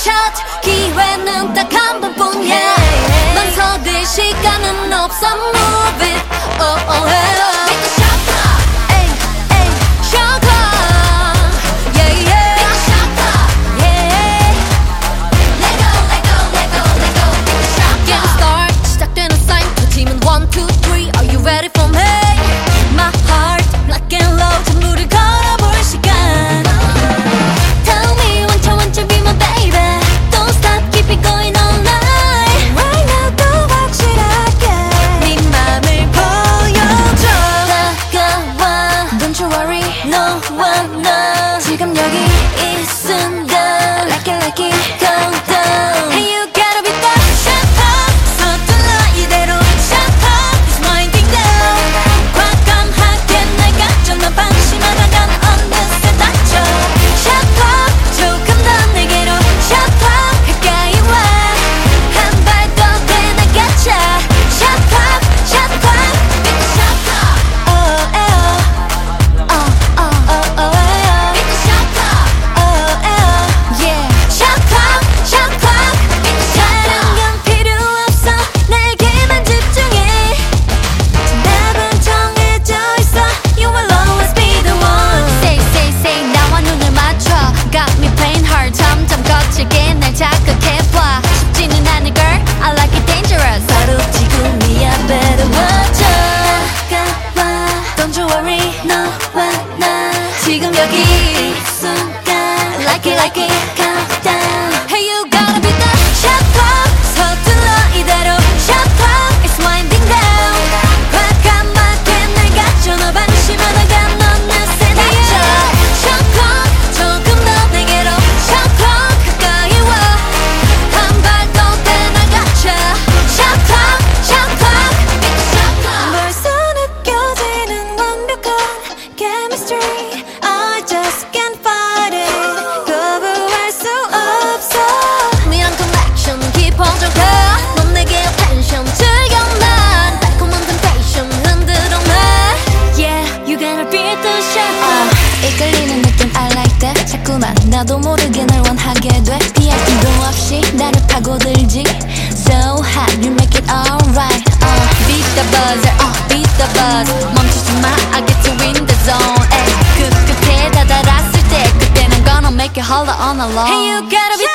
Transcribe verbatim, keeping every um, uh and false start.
첫 기회는 딱 한 번뿐이야. 넌 서둘 시간은 없어. Move it, oh oh oh. Make a shot clock, ay ay, shot clock, yeah yeah. Make a shot clock, yeah. Let go, let go, let go, let go. Make a shot clock. Get a start, 시작되는 sign. 두 팀은 one two three. Are you ready for me? My heart, black and low. 전부를 걸어볼 시간. Tell me one time, one time, be my baby. Don't stop, keep it going all night. Right now, 더 확실하게 네 맘을 보여줘. 다가와, don't you worry, 너와 나 지금 여기 이 순간. Like it, like it, countdown. Hey, you gotta be that shut up. 서둘러 이대로 shut up. It's winding down. 과감하게 날 가져. 넌 방심하다간 어느새 다쳐. Shut up, 조금 더 내게로 shut up. 가까이 와, 한 발 더 돼 날 가져. Shut up, shut up, make a shot up. Oh, oh, oh, oh, oh, oh. Make a shot up. Oh, oh, yeah. Shut up, shut up, make a shot up. 다른 건 필요 없어. 나에게만 집중해. 답은 정해져 있어. You will always be the one. Say, say, say. 나와 눈을 맞춰. Got me playing hard. 점점 거칠게 날 자극해봐. 쉽지는 않을 girl. I like it dangerous. 바로 지금이야. Better watch out. 다가와. Don't you worry. 너와 나 지금 여기 이 순간. Like it, like it. Countdown. Hey, you gotta be the shut up. 서둘러 이대로 shut up. It's winding down. 과감하게 날 가져. 너 방심하다간 어느새 다쳐. Shut up. 조금 더 내게로 shut up. 가까이 와, 한 발 더 돼 날 가져. Shut up, shut up, make a shot up. 벌써 느껴지는 완벽한 chemistry. I just can't fight it. 거부할 수 없어. 미란 connection 깊어져 가. 넌 내게 attention 즐겨 난. 달콤한 temptation 흔들어 나. Yeah, you gotta be the shot up. 이끌리는 느낌 I like that. 자꾸만 나도 모르게 널 원하게 돼. 피할 틈도 없이 나를 파고들지. So hot, you make it alright. uh, Beat the buzzer, uh, beat the buzz. 멈추지 마, I get to win the zone. ay, 끝끝에 다다랐을 때 그때 난 gonna make you holler on alone. Hey, you gotta be